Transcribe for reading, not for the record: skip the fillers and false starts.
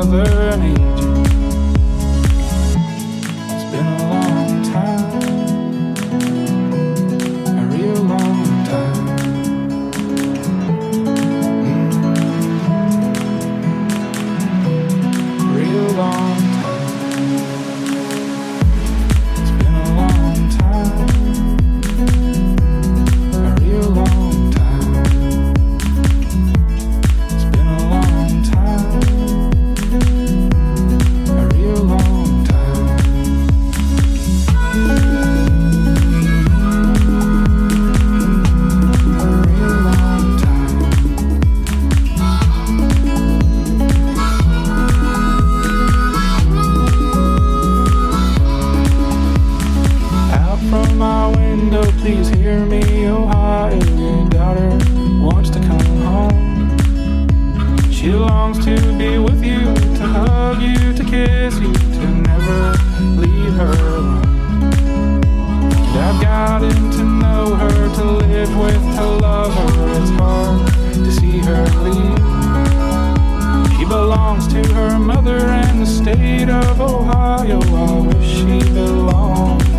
mother need you. It's been a long time, a real long time. Real long time. It's been a long time, a real long time. It's been a long time, a real long time. A real long time. Out from my window, please hear me, Ohio. Your daughter wants to come home. She longs to be with you, to hug you, to kiss you, to never leave her alone. And I've gotten to know her, to live with, to love her. It's hard to see her leave. She belongs to her mother and the state of Ohio. I wish she belonged